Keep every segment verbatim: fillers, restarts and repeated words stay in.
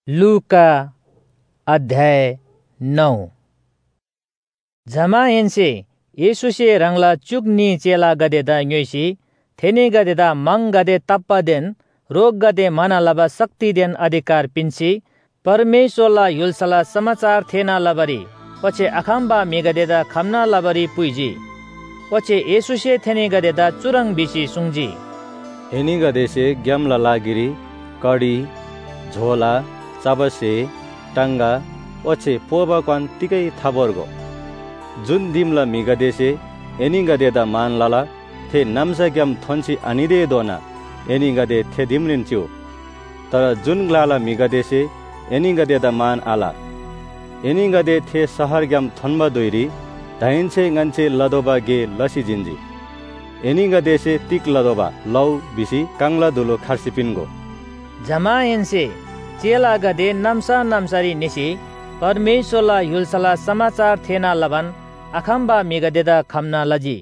लुका अध्याय नौ। जमा येंसे येसुसे रंगला चुकनी चेला गदेदा न्योसी थेने गदेदा मंग गदे तप्पा देन रोग गदे मना लबा शक्ति देन अधिकार पिंसी परमेश्वरला युलसला समाचार थेना लबरी पछे अखम्बा मेगदेदा खमना लबरी पुइजी पछे येसुसे थेने गदेदा चुरंग बिसी सुंगजी हेनी गदेसे ग्यामला लागिरी कडी झोला चाबसे टांगा ओछे पोबाक्वान तिकै थाबर्गो जुन दिमला मिगदेसे एनी गदेदा मान लाला थे नामसा ग्याम थन्सी अनिदे दोना एनी गदे थे दिमलिन च्यु तर जुन ग्लाला मिगदेसे एनी गदेदा मान आला एनी गदे थे सहर ग्याम थन्बा दोइरी धाइन्छे गन्छे लदोबा गे लसी जिन्जी एनी गदेसे तिक लदोबा लौ बिसी कांगला दुलो खार्सिपिनगो जमा येंसे चेला गदे नम्सा नम्सरी निसी परमेश्वरला युलसला समाचार थेना लबन अखम्बा मेगदेदा खमना लजी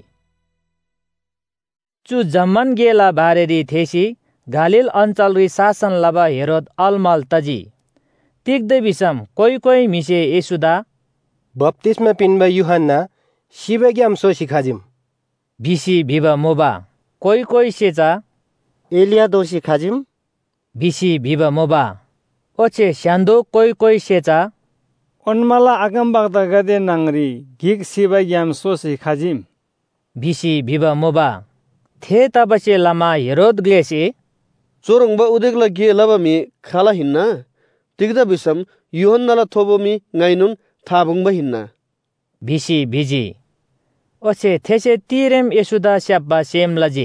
चु जम्मन गेला बारेरी थेसी गालिल अञ्चल री शासन लबा हेरोद अलमल तजी तिक्दै बिसम कोई कोई मिसे येसुदा बप्तिस्मा पिन्बा युहन्ना शिवग्याम सो सिखाजिम बिसी भिबा मोबा कोई कोई सेचा एलिया दो सिखाजिम बिसी भिबा मोबा ओछे स्यान्दो कोई कोई सेचा ओन्माला आगमबक्ता गदे नांगरी गिक शिवग्याम सो सिखाजिम बिसी भिबा मोबा थे तबसे लमा हेरोद ग्लेसे चोरंगबा उदेगला गे लबमी खाला हिन्ना तिगदा बिसम युहन्नाला थोबोमी गाइनुन थाबुंगबा हिन्ना बिसी भिजी ओछे थेसे तिरेम येसुदा स्याब्बा सेम लजी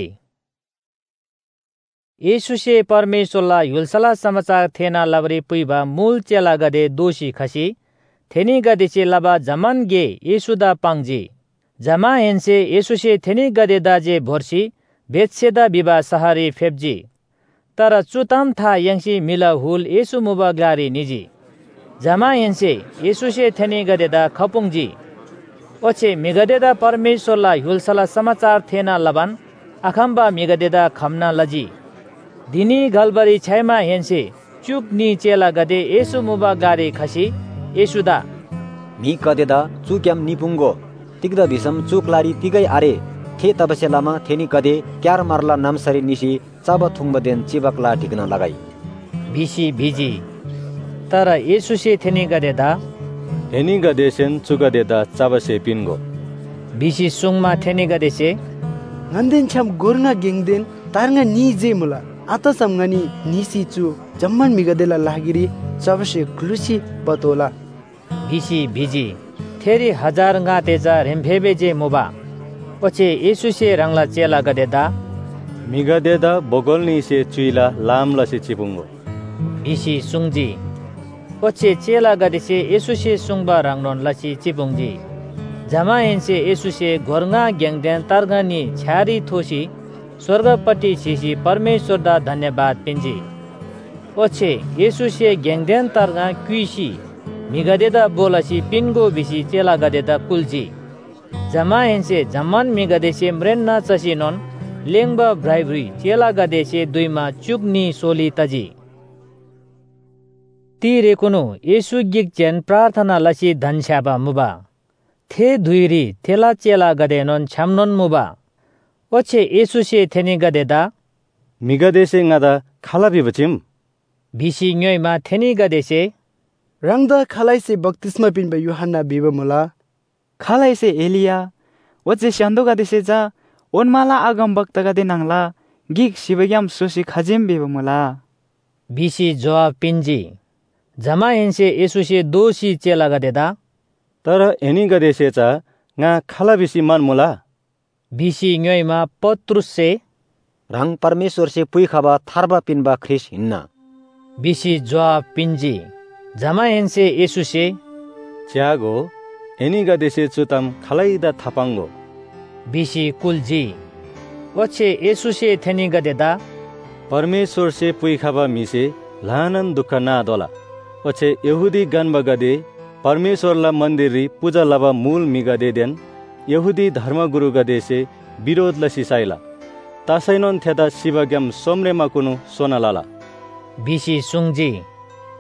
येसुसे परमेश्वरला युलसला समाचार थेना लबरी पुइबा मूल चेला गदे दोषी खसी थेनी गदेसे लबा जमन गे येसुदा पांगजी जमा हेन्से येसुसे थेनी गदेदा जे भोर्सी बेत्सेदा बिबा सहरी फेब्जी तर चुतम था यंसी मिला हुल येसु मुबा ग्लारी निजी जमा हेन्से येसुसे थेनी गदेदा खपुंगजी ओछे मिगदेदा परमेश्वरला युलसला समाचार थेना लबन अखम्बा मिगदेदा खमना लजी दिनी गलबरी छैमा हेन्से चुक नि चेला गदे येसु मुबा गारी खसी येसुदा मी कदेदा चुक्याम निपुंगो तिग्दा बिसम चुकलारी तिगै आरे थे तबसेलामा थेनी कदे क्यार मारला नामसरी निसी चाब थुंगबदेन चिबकला ढिक्न लगाई बिसी भिजी तर येसुसे थेनी गदेदा हेनी गदेसेन चुगदेदा चाबसे पिनगो बिसी सुङमा थेनी गदेसे नन्देन छम गोरंगा गेंगदेन तारंगा नी जे मुला आता समगनी निसी चु जम्मन मिगदेला लागिरी सबसे क्लुसी पतोला बिसी भिजी थेरी हजार गातेजा रेम्फेबे जे मोबा पछि येसुसे रंगला चेला गदेदा मिगदेदा बोगोलनी से चुइला लाम लसे चिपुंगो बिसी सुंगजी पछि चेला गदेसे येसुसे सुंगबा रंगनोन लसी चिपुंगजी जमा हेन्से येसुसे घोरंगा ग्याङदेन तरगनी छ्यारी थोसी स्वर्गपट्टि सिसी परमेश्वरदा धन्यवाद पिन्जी ओछे येसुसे ग्याङदेन तरगा क्विसी मिगदेदा बोलसी पिन्गो बिसी चेला गदेदा कुल्जी जमा हेन्से जम्मन मिगदेसे म्रेन्ना चसिनोन लेङबा भ्राइभ्री चेला गदेसे दुईमा चुक्नी सोली तजी ती रेकुनु येसु गिक्चेन प्रार्थना लसी धनस्याबा मुबा थे धुइरी थेला चेला गदेनोन छ्याम्नोन मुबा ओछे येसुसे थेनी गदेदा मिगदेसे ngada खाला बिबचिम बिसी न्योइमा थेनी गदेसे रंगदा खालाइसे बप्तिस्मा पिन्बा युहन्ना बिबा मुला खालाइसे एलिया ओचे स्यान्दो गदेसे जा ओन्माला आगमबक्ता गदे नांगला गिक शिवग्याम सो सिखाजिम बिबा मुला बिसी जवाब पिन्जी जमा हेन्से येसुसे दोषी चेला गदेदा तर एनी गदेसे चा nga खाला बिसी मान मुला बिसी न्योइमा पत्रुस से रंग परमेश्वर से पुई खबा थारबा पिनबा ख्रिस हिन्ना बिसी जवाब पिन्जी जमा हेन्से येसुसे च्यागो एनी गदेसे चुतम खालाइदा थापांगो बिसी कुलजी ओछे येसुसे थेनी गदेदा परमेश्वर से पुई खबा मिसे लानन दुख ना दोला ओछे यहुदी गनबा गदे परमेश्वरला मन्दिरी पूजा लबा मूल मिगदे देन यहुदी धर्मगुरु गदेसे विरोध लसी साइला तासैनोन थेदा शिवग्याम सोम्रेमा कुनु सोना लाला बिसी सुंगजी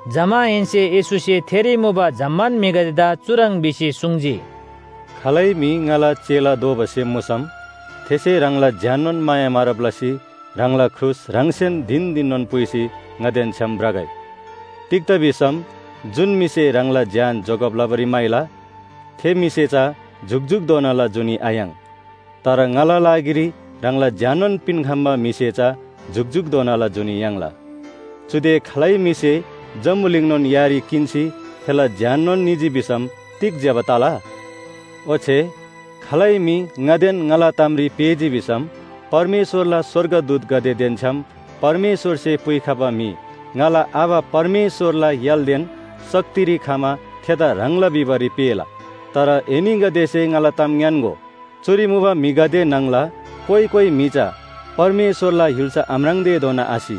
Jamaense Yesuse theri muba zaman migadeda curang bisi sungji. Khalai mi ngala cela do base musam these rangla janon maya marablasi rangla krus rangsen din dinon puisi ngaden cham bragai. Tikta bisam jun mise rangla jan jogob labari maila the mise cha जुगजुग दोनाला जुनी आयाङ तर ngala लागiri rangla janon pin khamba mise cha जुगजुग दोनाला जुनी याङला चुदे खलाई मिसे जमुलिङnon यारी किन्सी थेला जाnon निजी बिसम तिक जबताला ओछे खलाई मी ngden ngala tamri पेजी बिसम परमेश्वरला स्वर्गदूत गदे देन्छम परमेश्वर से पुइखाबा मी ngala आवा परमेश्वरला यलदेन शक्तिरी खामा थेदा रंगला बिबरी पेला तर एनी गदेसे ngala tam gnango चोरी मुबा मिगदे नंगला कोई कोई मिचा परमेश्वरला हिल्सा आम्राङदे दोना आसी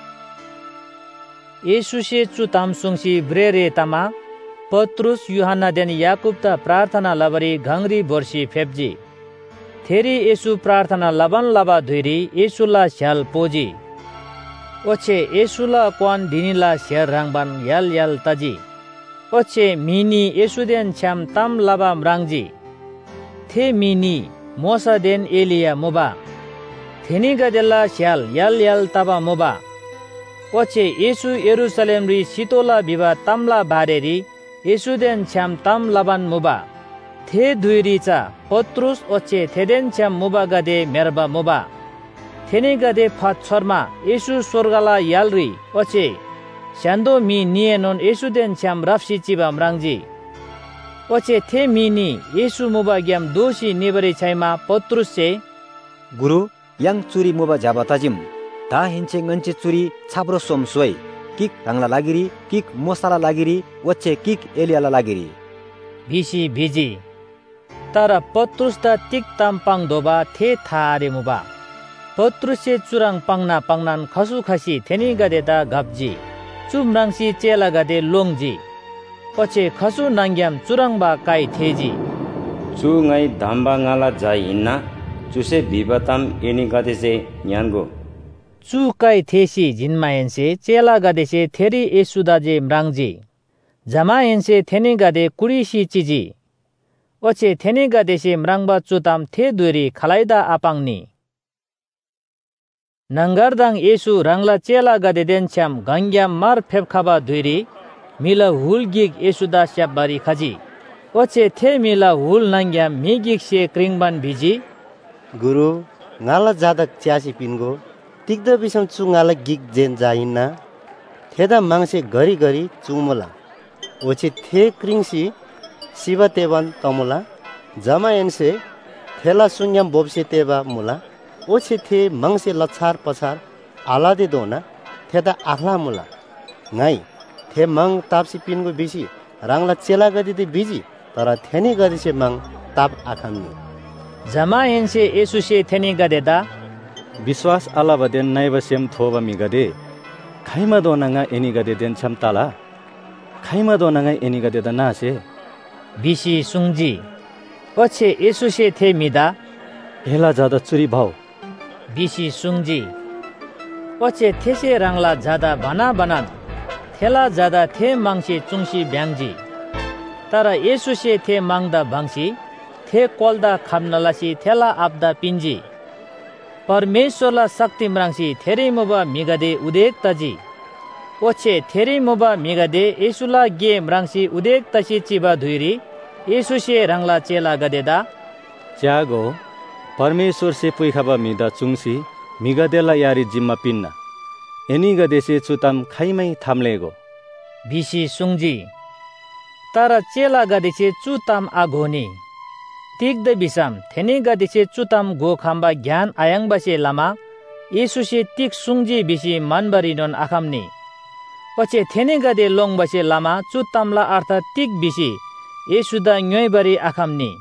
येशुसे चु तामसुङसी ब्रेरे तामा पत्रुस युहन्ना देन याकुब ता प्रार्थना लबरी घंगरी बोर्सी फेब्जी थेरी येशु प्रार्थना लबन लबा धुइरी येशुला झ्याल पोजी ओछे येशुला क्वान दिनिला शेर राङबान याल याल तजी ओछे मिनी येशुदेन छ्याम ताम लबा म्राङजी थे मिनी मोसा देन एलिया मोबा थेनी गदेला झ्याल याल याल तबा मोबा ओछे येशु यरुशलेम री सितोला बिबा तामला बारेरी येशुदेन छ्याम ताम लबान मोबा थे दुइरीचा पत्रुस ओछे थेदेन छ्याम मोबा गदे मेरबा मोबा थेनी गदे फात शर्मा येशु स्वर्गला यालरी ओछे स्यान्दो मी निएनोन येशुदेन छ्याम राफसी चिबा म्राङजी ओछे थे मिनी येशु मोबा ग्याम दोषी नेबरे छैमा पत्रुस से गुरु yang curi moba jabatajim ta hinche nganche curi छाब्रो सोम सोय किक रंगला लागीरी किक मोसाला लागीरी वच्चे किक एलियाला लागीरी भिसी भिजी तर पत्रुस ता तिक ताम पाङ दोबा थे थारे मुबा पत्रुस से चुराङ पाङना पाङनान खसु खसी थेनी गदेता गप्जी चुमराङसी चेला गदे लोङजी पछि खसु नाङ्ग्याम चुराङबा काई थेजी चु ngai धाम्बा ngala jai hinna चुसे बिबताम एनी गदेसे न्यानगो चु काई थेसी जिनमायनसे चेला गदेसे थेरी येसुदाजे म्राङजी जमायनसे थेनी गदे कुडीसी चिजी ओछे थेनी गदेसे म्राङबा चुताम थे दुरी खलाइदा आपाङनी नंगरदाङ येसु रंगला चेला गदे देनछ्याम गंग्याम मार फेबखाबा दुरी मिला हुल गिग येसुदा स्याबबारी खजी ओछे थे मिला हुल नंग्याम मिगिग से क्रिङबान भिजी गुरु ngala jadak च्यासी पिनगो तिक्द बिसम चु ngala गिग जेन जाइना थेदा मांगसे गरी गरी चुमला ओछे थे क्रिङसी शिव तेवन तमुला जमायनसे थेला सुन्याम बोबसे तेबा मुला ओछे थे मांगसे लछार पछार आलादे दोना थेदा आखला मुला ngai थे मांग तापसी पिनगो बिसी रांगला चेला गदि दे बिजी तर थेनी गदि से मांग ताप आखामनी जमायनसे येसुसे थेनी गदेदा विश्वास अलाबदेन नाइबसेम थोबा मिगदे खाइमा दोनाङा एनी गदे देन छम ताला खाइमा दोनाङा एनी गदे द नासे बिसी सुङजी ओछे येसुसे थे मिदा हेला जादा चुरी भाउ बिसी सुङजी ओछे थेसे राङला जादा बना बनान थेला जादा थे मांगसी चुङसी ब्याङजी तर येसुसे थे मांगदा भाङसी थे कोल्दा खामनलासी थेला आपदा पिन्जी परमेश्वरला शक्ति म्राङसी थेरै मुबा मिगदे उदेक तजी ओछे थेरै मुबा मिगदे येसुला गे म्राङसी उदेक तसी चिबा धुइरी येसुसे रंगला चेला गदेदा च्यागो परमेश्वर से पुइखाबा मिदा चुङसी मिगदेला यारी जिम्मा पिन्ना एनी गदेसे चुताम खाइमै थाम्लेगो बिसी सुङजी तर चेला गदेसे चुताम आघोनी तिग्द बिसाम थेनी गदेसे चुताम गो खाम्बा ज्ञान आयाङबासे लामा येसुसे तिक सुङजी बिसी मनबरिनोन आखामनी पछि थेनी गदे लोङबासे लामा चुतामला अर्थ तिक बिसी येसुदा न्योइबरी आखामनी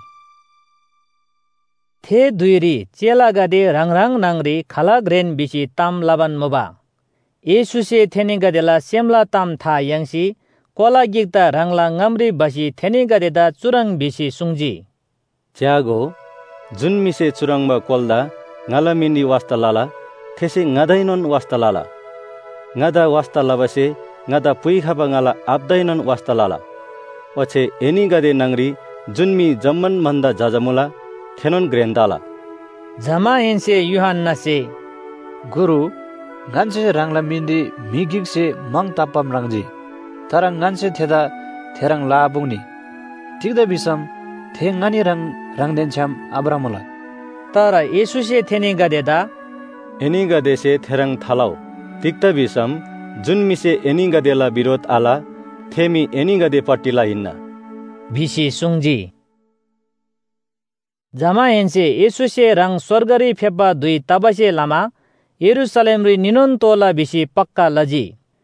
थे दुइरी चेला गदे रंगराङ नांगरी खालाग रेन बिसी ताम लाबान मोबा येसुसे थेनी गदेला सेमला ताम था याङसी कोला गिगता रंगला ngमरी बसी थेनी गदेदा चुरङ बिसी सुङजी च्यागो जुन मिसे चुरङबा कोल्दा ngala मिन्दी वास्ता लाला थेसे ngदैनोन वास्ता लाला ngदा वास्ता लाबसे ngada pui khaba ngala abdainon wastalala oche eni gade nangri junmi jamman manda jajamula thenon grendala जमा हेन्से युहन्ना से गुरु गान्से रांगला मिन्दी मिगिक से मंग तापम रांगजी तरंग गान्से थेदा थेरंग लाबुंगनी तिगदा बिसम थेंगानी रंग रंगदेन छम अब्रामला तर येशूसे थेनी गदेदा एनी गदे से थेरंग थालाउ तिक्ता बिसम जुनमिसे एनी गदेला विरोध आला थेमी एनी गदे पट्टिला हिन्ना भिसी सुंगजी जमा हेन्से येशूसे रंग स्वर्गरी फेब्बा दुई तबसे लामा यरूशलेम री निनोन तोला भिसी पक्का लजी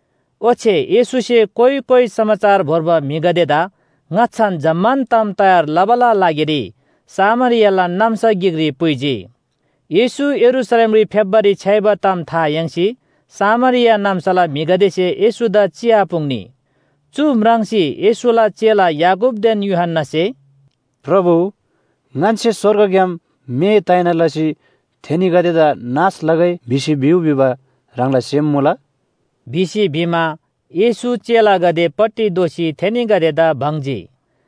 ओछे येशूसे कोई कोई समाचार भोरबा मिगदेदा ngachan jamman tam tayar labala lagiri samariala namsa gigri puiji yesu yerusalem ri february chaiba tam tha yangsi samaria namsala migadese yesu da chia pungni chu mrangsi yesu la chela yakub den yohanna se प्रभु nganse sorgagyam me taina lasi theni gadeda nas lagai bisi biu biba rangla semmola bisi bima येशू चेला गदे पट्टी दोषी थेनी गदेदा भंगजी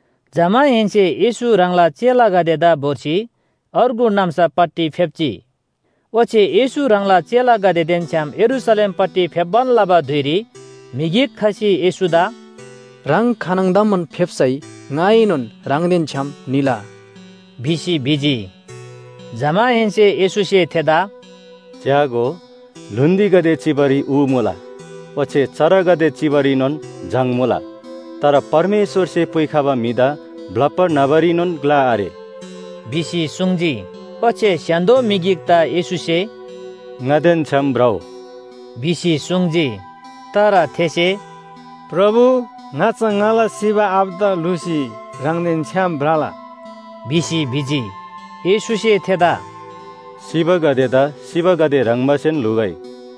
जमा हेन्से येशू रंगला चेला गदेदा बोर्सी अर्गु नामसा पट्टी फेप्ची ओछे येशू रंगला चेला गदेदेन छ्याम यरूशलेम पट्टी फेब्बन लाबा धुइरी मिगिक खसी येशूदा रंग खानंगदामन फेप्सै ngainun rangden छ्याम नीला भिसी भिजी जमा हेन्से येशूसे थेदा च्यागो लुन्दी गदे चिबरी उ मोला ओछे चरा गदे चिबरिनोन झाङमोला तर परमेश्वर से पुइखाबा मिदा ब्लपर नबरिनोन ग्ला आरे भिसी सुंगजी ओछे स्यान्दो मिगिकता येशूसे ngden छम ब्राउ भिसी सुंगजी तर थेसे प्रभु ngacha ngala siba abda luसी rangden छ्याम ब्राला भिसी भिजी येशूसे थेदा शिव गदेदा शिव गदे रंगमासेन लुगाई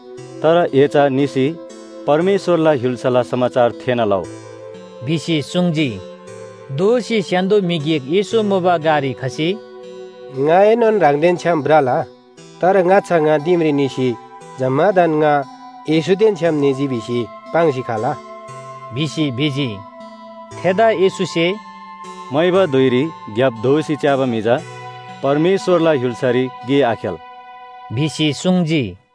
तर एचा निसी परमेश्वरलाई हिल्सला समाचार थिएन लाउ भिसी सुंगजी दोषी स्यान्दो मिगिक येशू मोबा गारी खसी ngaenon rangden छ्याम ब्राला तर ngacha nga dimri निसी जम्मादान nga येशूदेन छ्याम निजी बिसी पांगसी खाला भिसी भिजी थेदा येशूसे मैबा दोइरी ग्याप दोषी च्याबा मिजा परमेश्वरलाई हिल्सरी गे आखेल भिसी सुंगजी